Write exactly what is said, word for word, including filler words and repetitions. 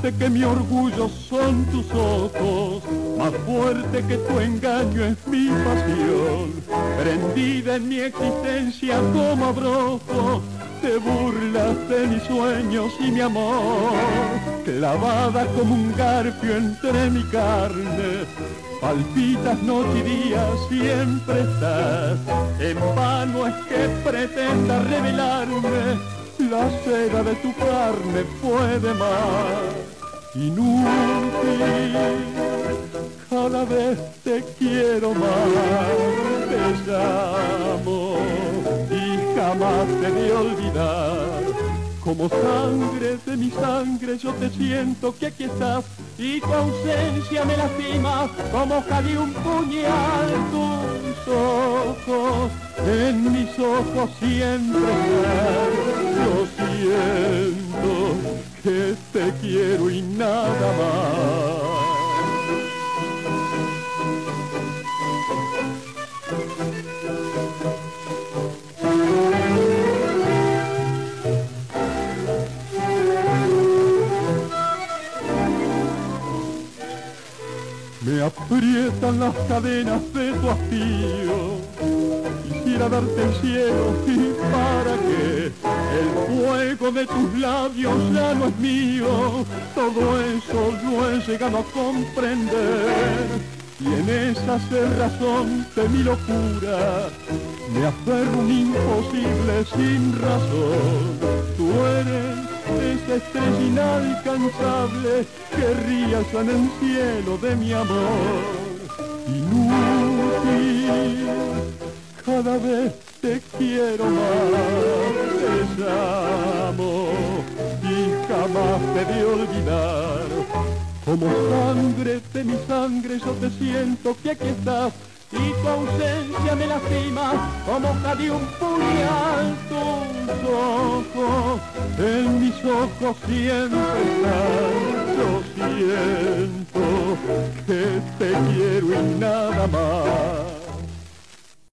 fuerte que mi orgullo son tus ojos, más fuerte que tu engaño es mi pasión, prendida en mi existencia como abrojo, te burlas de mis sueños y mi amor, clavada como un garfio entre mi carne, palpitas noche y día, siempre estás, en vano es que pretenda revelarme, la cera de tu carne puede más, inútil, cada vez te quiero más, te llamo y jamás te de olvidar, como sangre de mi sangre yo te siento que aquí estás, y tu ausencia me lastima como hoja de un puñal, tus ojos, en mis ojos siempre estás, yo siento que te quiero y nada más. Me aprietan las cadenas de tu hastío, quisiera darte el cielo y para qué, el fuego de tus labios ya no es mío, todo eso no he llegado a comprender, y en esa cerrazón de mi locura, me aferro un imposible sin razón, tú eres esa estrella inalcanzable que rías en el cielo de mi amor, inútil, cada vez te quiero más, te llamo y jamás te de olvidar, como sangre de mi sangre yo te siento que aquí estás, y tu ausencia me lastima como hoja de un puñal, tus ojos, en mis ojos siempre están, yo siento que te quiero y nada más.